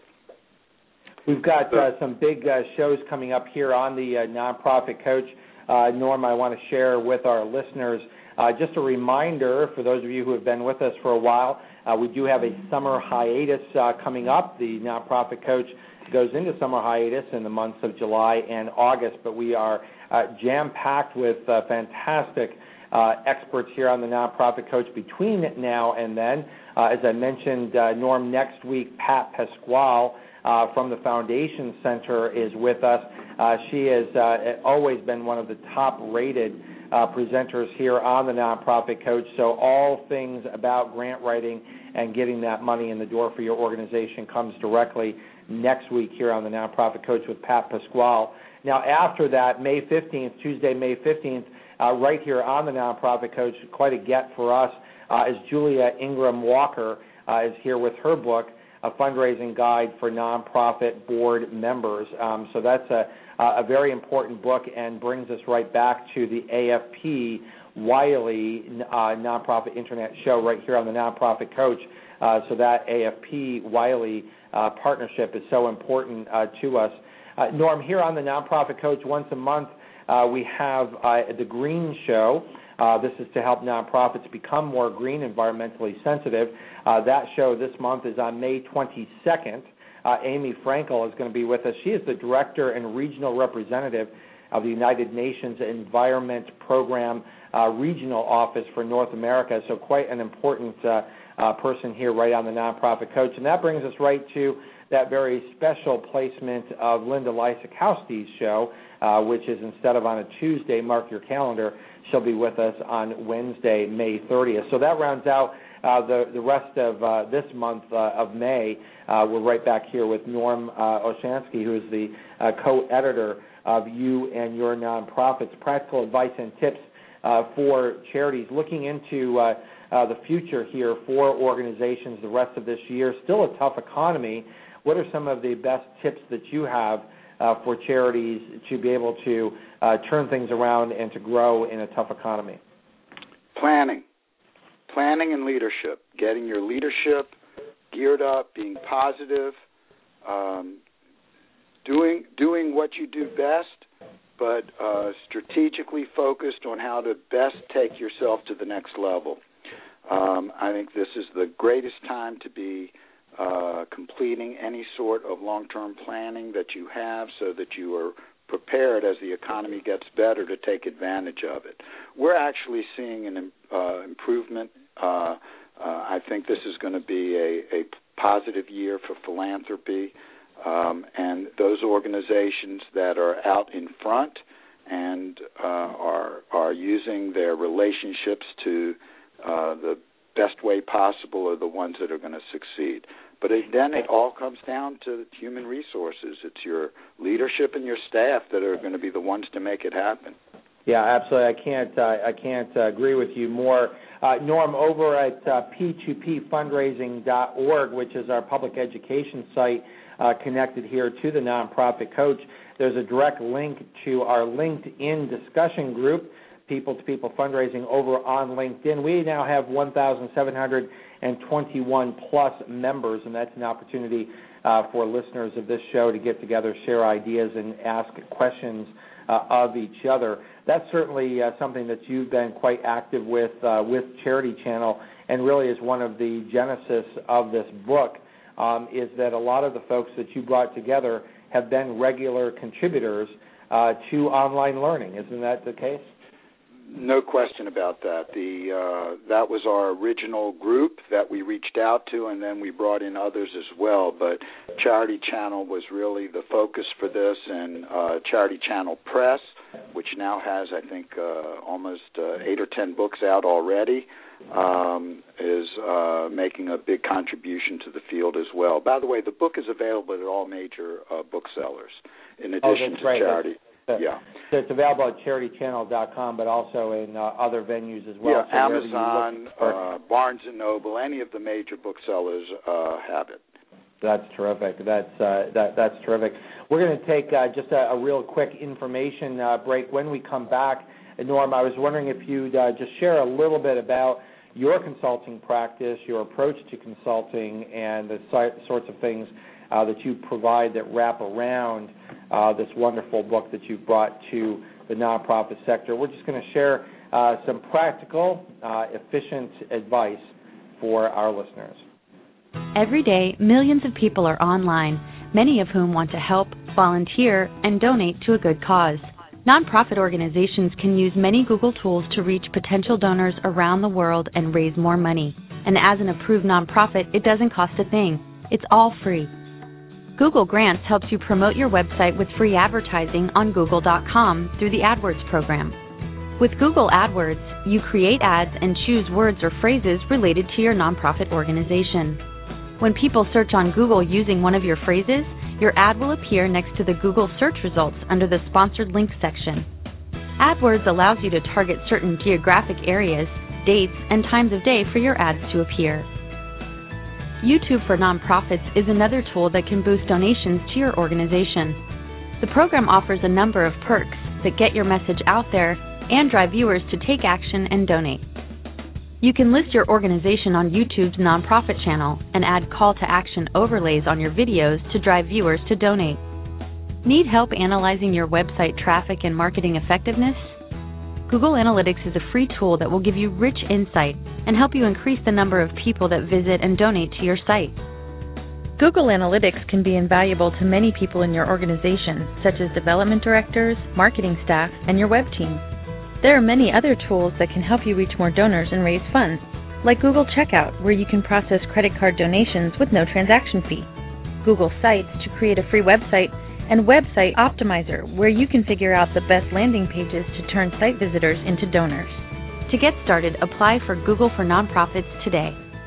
We've got uh, some big uh, shows coming up here on the uh, Nonprofit Coach. Uh, Norm, I want to share with our listeners uh, just a reminder for those of you who have been with us for a while, uh, we do have a summer hiatus uh, coming up. The Nonprofit Coach goes into summer hiatus in the months of July and August, but we are uh, jam-packed with uh, fantastic uh, experts here on the Nonprofit Coach between now and then. Uh, as I mentioned, uh, Norm, next week, Pat Pasquale uh, from the Foundation Center is with us. Uh, she has uh, always been one of the top-rated uh, presenters here on the Nonprofit Coach, so all things about grant writing and getting that money in the door for your organization comes directly next week here on the Nonprofit Coach with Pat Pasquale. Now, after that, May fifteenth, Tuesday, May fifteenth, uh, right here on the Nonprofit Coach, quite a get for us, uh, is Julia Ingram Walker uh, is here with her book, A Fundraising Guide for Nonprofit Board Members. Um, so that's a, a very important book and brings us right back to the A F P Wiley uh, Nonprofit Internet Show right here on the Nonprofit Coach. Uh, so that A F P Wiley uh, partnership is so important uh, to us. Uh, Norm, here on the Nonprofit Coach, once a month, uh, we have uh, the Green Show. Uh, this is to help nonprofits become more green, environmentally sensitive. Uh, that show this month is on May twenty-second. Uh, Amy Frankel is going to be with us. She is the Director and Regional Representative of the United Nations Environment Program uh, Regional Office for North America, so quite an important uh, uh, person here right on the Nonprofit Coach. And that brings us right to that very special placement of Linda Lysakowski's show, uh, which is instead of on a Tuesday, mark your calendar, she'll be with us on Wednesday, May thirtieth. So that rounds out uh, the, the rest of uh, this month uh, of May, uh, we're right back here with Norm uh, Olshansky, who is the uh, co-editor of You and Your Nonprofits, Practical Advice and Tips uh, for Charities, looking into uh, uh, the future here for organizations the rest of this year. Still a tough economy. What are some of the best tips that you have uh, for charities to be able to uh, turn things around and to grow in a tough economy? Planning. Planning and leadership. Getting your leadership geared up, being positive, um, doing doing what you do best, but uh, strategically focused on how to best take yourself to the next level. Um, I think this is the greatest time to be uh, completing any sort of long-term planning that you have so that you are prepared as the economy gets better to take advantage of it. We're actually seeing an uh, improvement. Uh, uh, I think this is going to be a, a positive year for philanthropy, um, and those organizations that are out in front and uh, are are using their relationships to uh, the best way possible are the ones that are going to succeed. But it, then it all comes down to human resources. It's your leadership and your staff that are going to be the ones to make it happen. Yeah, absolutely. I can't. Uh, I can't uh, agree with you more. Uh, Norm, over at uh, P two P fundraising dot org, which is our public education site uh, connected here to the Nonprofit Coach, there's a direct link to our LinkedIn discussion group, People to People Fundraising, over on LinkedIn. We now have one thousand seven hundred twenty-one plus members, and that's an opportunity uh, for listeners of this show to get together, share ideas, and ask questions uh, of each other. That's certainly uh, something that you've been quite active with uh, with Charity Channel, and really is one of the genesis of this book, um, is that a lot of the folks that you brought together have been regular contributors uh, to online learning. Isn't that the case? No question about that. The uh, that was our original group that we reached out to, and then we brought in others as well. But Charity Channel was really the focus for this, and uh, Charity Channel Press, which now has, I think, uh, almost uh, eight or ten books out already, um, is uh, making a big contribution to the field as well. By the way, the book is available at all major uh, booksellers, in addition oh, to right. Charity. That's, yeah. So it's available at charity channel dot com, but also in uh, other venues as well. Yeah, so Amazon, uh, Barnes and Noble, any of the major booksellers uh, have it. That's terrific. That's uh, that, that's terrific. We're going to take uh, just a, a real quick information uh, break. When we come back, Norm, I was wondering if you'd uh, just share a little bit about your consulting practice, your approach to consulting, and the si- sorts of things Uh, that you provide that wrap around uh, this wonderful book that you've brought to the nonprofit sector. We're just going to share uh, some practical, uh, efficient advice for our listeners. Every day, millions of people are online, many of whom want to help, volunteer, and donate to a good cause. Nonprofit organizations can use many Google tools to reach potential donors around the world and raise more money. And as an approved nonprofit, it doesn't cost a thing. It's all free. Google Grants helps you promote your website with free advertising on google dot com through the AdWords program. With Google AdWords, you create ads and choose words or phrases related to your nonprofit organization. When people search on Google using one of your phrases, your ad will appear next to the Google search results under the Sponsored Links section. AdWords allows you to target certain geographic areas, dates, and times of day for your ads to appear. YouTube for Nonprofits is another tool that can boost donations to your organization. The program offers a number of perks that get your message out there and drive viewers to take action and donate. You can list your organization on YouTube's nonprofit channel and add call to action overlays on your videos to drive viewers to donate. Need help analyzing your website traffic and marketing effectiveness? Google Analytics is a free tool that will give you rich insight and help you increase the number of people that visit and donate to your site. Google Analytics can be invaluable to many people in your organization, such as development directors, marketing staff, and your web team. There are many other tools that can help you reach more donors and raise funds, like Google Checkout, where you can process credit card donations with no transaction fee, Google Sites to create a free website, and Website Optimizer, where you can figure out the best landing pages to turn site visitors into donors. To get started, apply for Google for Nonprofits today.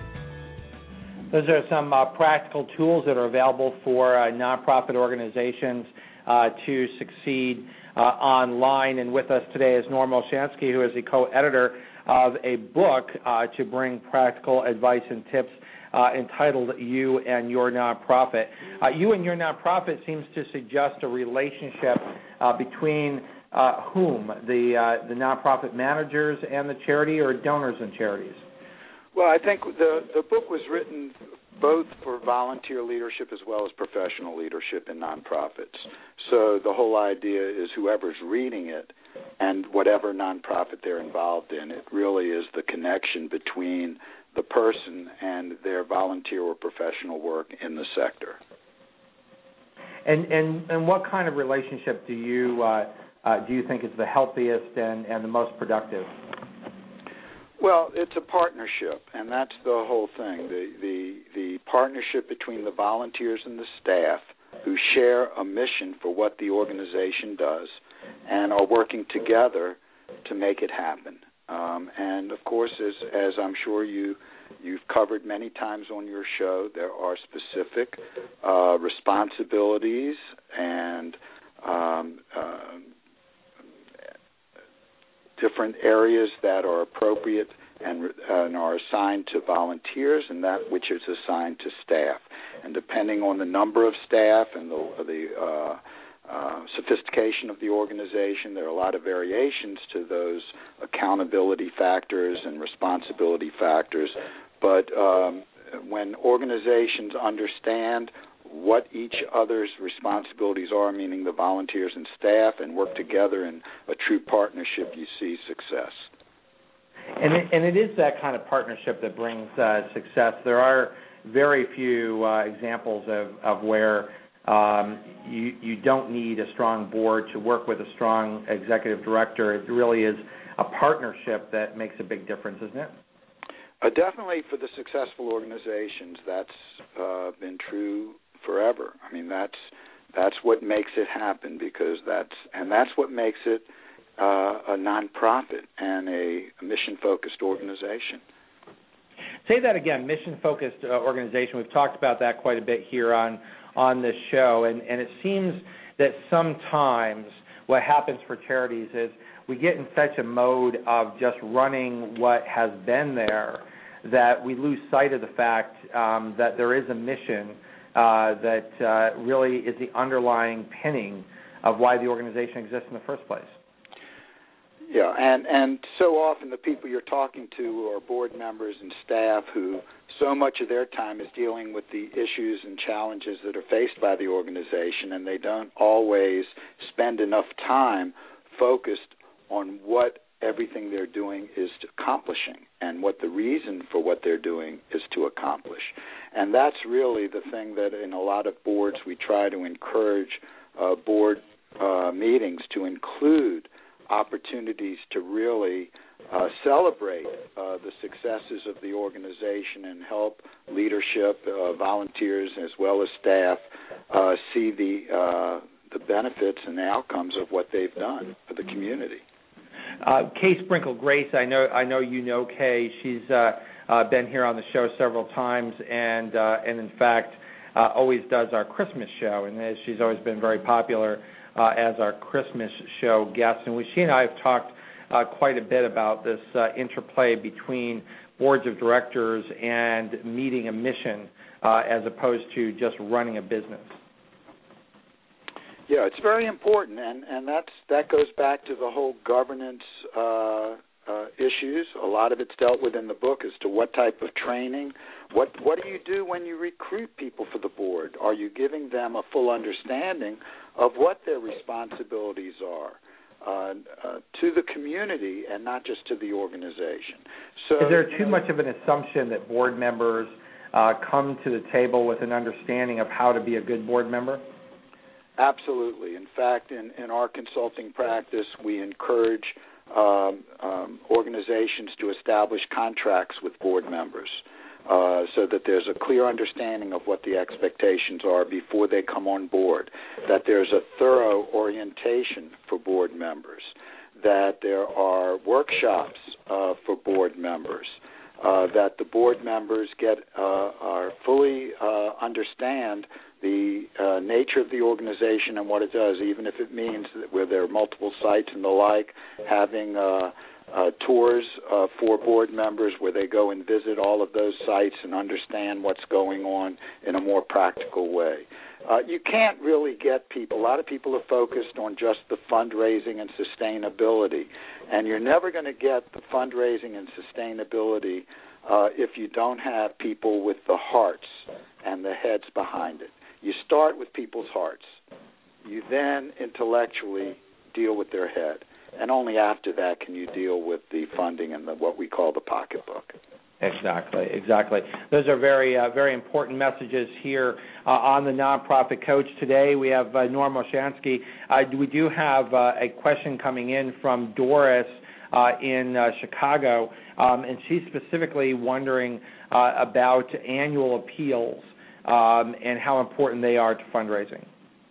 Those are some uh, practical tools that are available for uh, nonprofit organizations uh, to succeed uh, online. And with us today is Norm Olshansky, who is the co-editor of a book uh, to bring practical advice and tips uh, entitled You and Your Nonprofit. Uh, you and Your Nonprofit seems to suggest a relationship uh, between uh, whom? The, uh, the nonprofit managers and the charity, or donors and charities? Well, I think the, the book was written both for volunteer leadership as well as professional leadership in nonprofits. So the whole idea is whoever's reading it and whatever nonprofit they're involved in, it really is the connection between the person and their volunteer or professional work in the sector. And and, and what kind of relationship do you uh, uh, do you think is the healthiest and, and the most productive? Well, it's a partnership, and that's the whole thing, the, the the partnership between the volunteers and the staff who share a mission for what the organization does and are working together to make it happen. Um, and, of course, as, as I'm sure you, you've covered many times on your show, there are specific uh, responsibilities and um, uh, different areas that are appropriate and, uh, and are assigned to volunteers, and that which is assigned to staff. And depending on the number of staff and the, the uh, uh, sophistication of the organization, there are a lot of variations to those accountability factors and responsibility factors. But um, when organizations understand what each other's responsibilities are, meaning the volunteers and staff, and work together in a true partnership, you see success. And it, and it is that kind of partnership that brings uh, success. There are very few uh, examples of, of where um, you, you don't need a strong board to work with a strong executive director. It really is a partnership that makes a big difference, isn't it? Uh, definitely for the successful organizations, that's uh, been true forever. I mean, that's that's what makes it happen, because that's and that's what makes it uh, a nonprofit and a, a mission-focused organization. Say that again, mission-focused uh, organization. We've talked about that quite a bit here on on this show, and, and it seems that sometimes what happens for charities is we get in such a mode of just running what has been there that we lose sight of the fact um, that there is a mission uh, that uh, really is the underlying pinning of why the organization exists in the first place. Yeah, and, and so often the people you're talking to are board members and staff who so much of their time is dealing with the issues and challenges that are faced by the organization, and they don't always spend enough time focused on what everything they're doing is accomplishing and what the reason for what they're doing is to accomplish. And that's really the thing that in a lot of boards we try to encourage uh, board uh, meetings to include opportunities to really uh, celebrate uh, the successes of the organization and help leadership, uh, volunteers, as well as staff uh, see the uh, the benefits and the outcomes of what they've done for the community. Uh, Kay Sprinkle Grace, I know I know you know Kay. She's uh, uh, been here on the show several times, and uh, and in fact uh, always does our Christmas show, and she's always been very popular uh, as our Christmas show guest. And we, she and I have talked uh, quite a bit about this uh, interplay between boards of directors and meeting a mission uh, as opposed to just running a business. Yeah, it's very important, and, and that's that goes back to the whole governance uh, uh, issues. A lot of it's dealt with in the book as to what type of training. What what do you do when you recruit people for the board? Are you giving them a full understanding of what their responsibilities are uh, uh, to the community and not just to the organization? So, is there too you know, much of an assumption that board members uh, come to the table with an understanding of how to be a good board member? Absolutely. In fact, in, in our consulting practice, we encourage um, um, organizations to establish contracts with board members uh, so that there's a clear understanding of what the expectations are before they come on board, that there's a thorough orientation for board members, that there are workshops uh, for board members, uh, that the board members get uh, are fully uh, understand the uh, nature of the organization and what it does, even if it means that where there are multiple sites and the like, having uh, uh, tours uh, for board members where they go and visit all of those sites and understand what's going on in a more practical way. Uh, you can't really get people. A lot of people are focused on just the fundraising and sustainability, and you're never going to get the fundraising and sustainability uh, if you don't have people with the hearts and the heads behind it. You start with people's hearts. You then intellectually deal with their head, and only after that can you deal with the funding and the, what we call the pocketbook. Exactly, exactly. Those are very, uh, very important messages here uh, on the Nonprofit Coach today. We have uh, Norm Olshansky. Uh, we do have uh, a question coming in from Doris uh, in uh, Chicago, um, and she's specifically wondering uh, about annual appeals um, and how important they are to fundraising.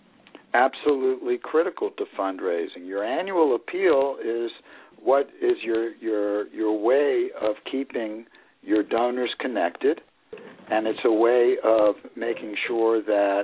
Absolutely critical to fundraising. Your annual appeal is what is your your your way of keeping your donors connected, and it's a way of making sure that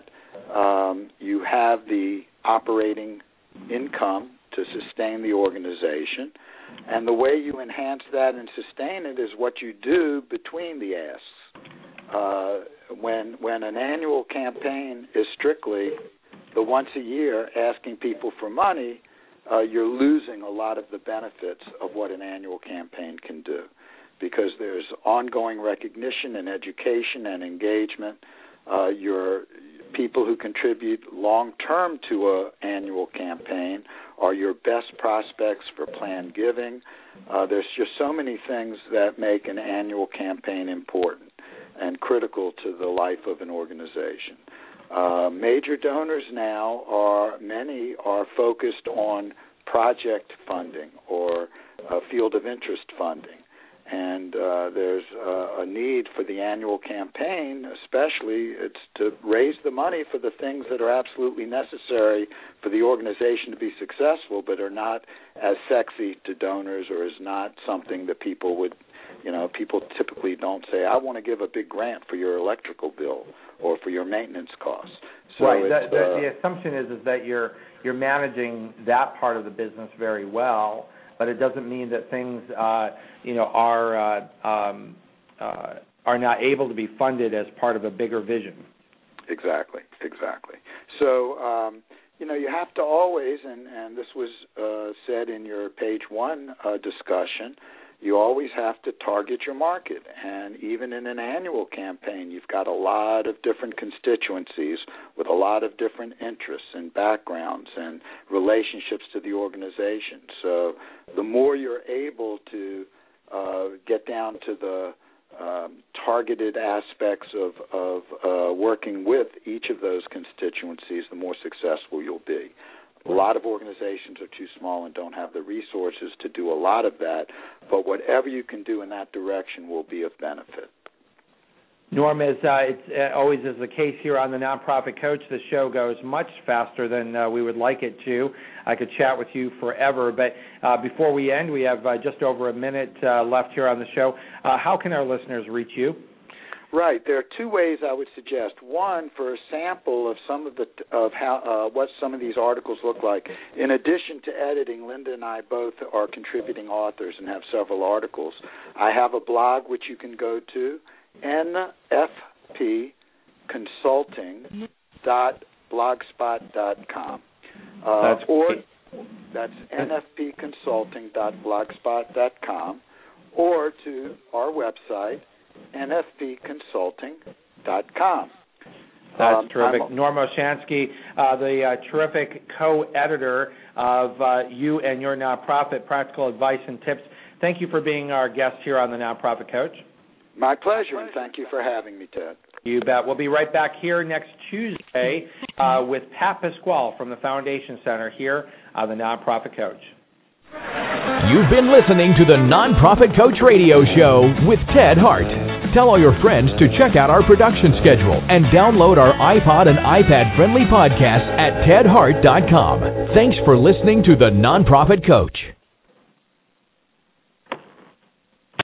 um, you have the operating income to sustain the organization. And the way you enhance that and sustain it is what you do between the asks. Uh, when when an annual campaign is strictly the once a year asking people for money, uh, you're losing a lot of the benefits of what an annual campaign can do, because there's ongoing recognition and education and engagement. Uh, your people who contribute long-term to an annual campaign are your best prospects for planned giving. Uh, there's just so many things that make an annual campaign important and critical to the life of an organization. Uh, major donors now are, many are focused on project funding or uh, field of interest funding. And uh, there's uh, a need for the annual campaign, especially it's to raise the money for the things that are absolutely necessary for the organization to be successful, but are not as sexy to donors or is not something that people would, you know, people typically don't say, I want to give a big grant for your electrical bill or for your maintenance costs. So right. The, the, uh, the assumption is is that you're you're managing that part of the business very well, but it doesn't mean that things, uh, you know, are uh, um, uh, are not able to be funded as part of a bigger vision. Exactly, exactly. So, um, you know, you have to always, and, and this was uh, said in your page one uh, discussion, you always have to target your market. And even in an annual campaign, you've got a lot of different constituencies with a lot of different interests and backgrounds and relationships to the organization. So the more you're able to uh, get down to the um, targeted aspects of, of uh, working with each of those constituencies, the more successful you'll be. A lot of organizations are too small and don't have the resources to do a lot of that, but whatever you can do in that direction will be of benefit. Norm, as uh, it's uh, always is the case here on the Nonprofit Coach, the show goes much faster than uh, we would like it to. I could chat with you forever, but uh, before we end, we have uh, just over a minute uh, left here on the show. Uh, how can our listeners reach you? Right. There are two ways I would suggest. One, for a sample of some of the of how uh, what some of these articles look like. In addition to editing, Linda and I both are contributing authors and have several articles. I have a blog which you can go to, N F P consulting dot blogspot dot com. Uh, that's or that's N F P consulting dot blogspot dot com, or to our website, N F P consulting dot com. That's um, terrific. I'm, Norm Olshansky, uh, the uh, terrific co-editor of uh, you and your nonprofit, Practical Advice and Tips. Thank you for being our guest here on the Nonprofit Coach. My pleasure, and thank you for having me, Ted. You bet. We'll be right back here next Tuesday uh, with Pat Pasquale from the Foundation Center here on the Nonprofit Coach. You've been listening to the Nonprofit Coach Radio Show with Ted Hart. Tell all your friends to check out our production schedule and download our iPod and iPad-friendly podcast at ted hart dot com. Thanks for listening to the Nonprofit Coach.